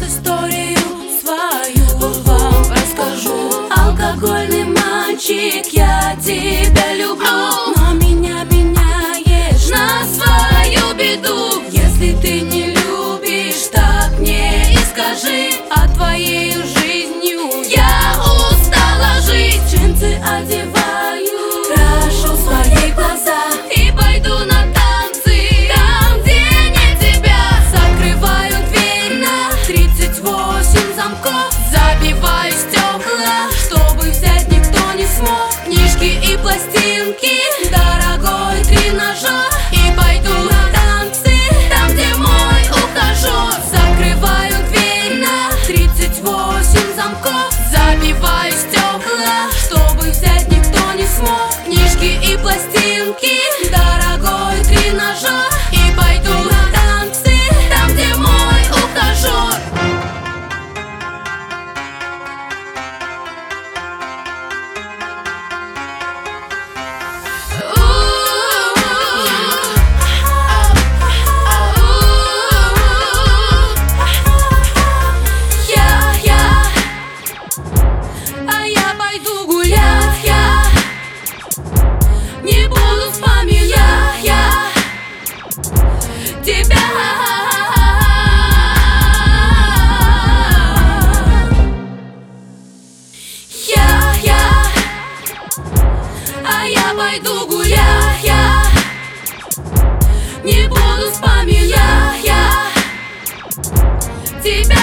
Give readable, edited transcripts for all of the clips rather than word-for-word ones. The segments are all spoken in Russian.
историю свою вам расскажу. Алкогольный мальчик, я тебя люблю, но меня меняешь на свою беду. Если ты не любишь, так мне и скажи. А твоей жизнью я устала жить. Джинсы одеваю, крашу свои глаза и пойду на танцы там, где нет тебя. Закрываю дверь на 38 замков, забиваю стекла, чтобы взять никто не смог. Книжки и пластинки, дорогой тренажер, и пойду на танцы там, где мой ухажер. Закрываю дверь на 38 замков, забиваю стекла, чтобы взять никто не смог. Книжки и пластинки, дорогой тренажер, и пойду на танцы там, где мой ухажер. А я пойду гулять, я не буду вспоминать тебя. А я пойду гулять, я не буду вспоминать тебя.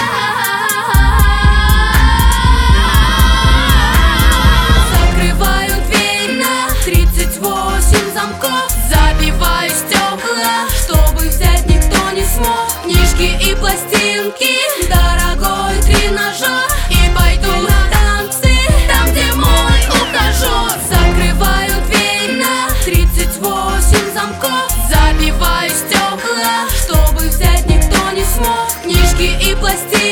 Закрываю дверь на 38 замков, забиваю стекла, чтобы взять никто не смог. Книжки и пластинки, дорогой тренажер, и пойду на танцы там, где мой ухажер. Закрываю дверь на 38 замков, забиваю стекла, чтобы взять никто не смог. Книжки и пластинки.